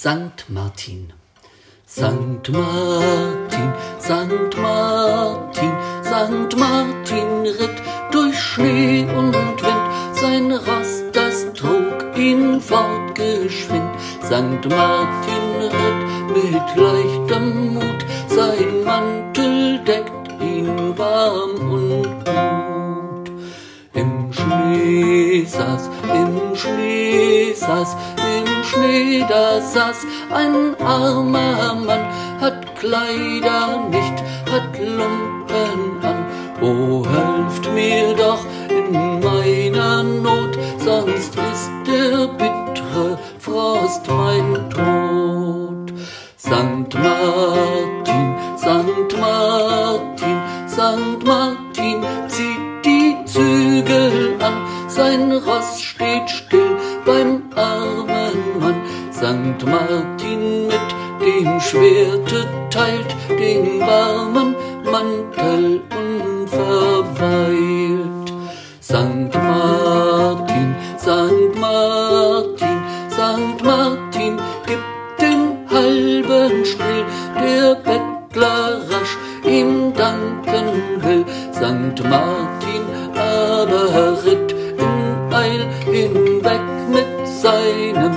Sankt Martin. Sankt Martin, Sankt Martin, Sankt Martin ritt durch Schnee und Wind, sein Ross, das trug ihn fortgeschwind. Sankt Martin ritt mit leichtem Mut, sein Mantel deckt ihn warm und gut. Im Schnee saß, im Schnee saß, im Schnee da saß ein armer Mann, hat Kleider nicht, hat Lumpen an. O helft mir doch in meiner Not, sonst ist der bittere Frost mein Tod. Sankt Martin, Sankt Martin, Sankt Martin, zieht die Zügel an, sein Ross steht still beim armen Mann. Sankt Martin mit dem Schwerte teilt den warmen Mantel unverweilt. Sankt Martin, Sankt Martin, Sankt Martin, gibt den halben still, der Bettler rasch ihm danken will. Sankt Martin aber ritt in Eil hinweg mit seinem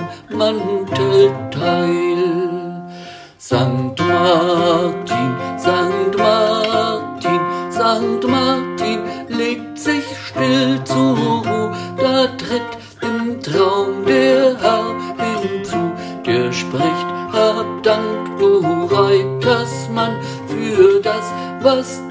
Mantelteil. Sankt Martin, Sankt Martin, Sankt Martin, legt sich still zur Ruh, da tritt im Traum der Herr hinzu, der spricht: Hab Dank, du Reitersmann, für das, was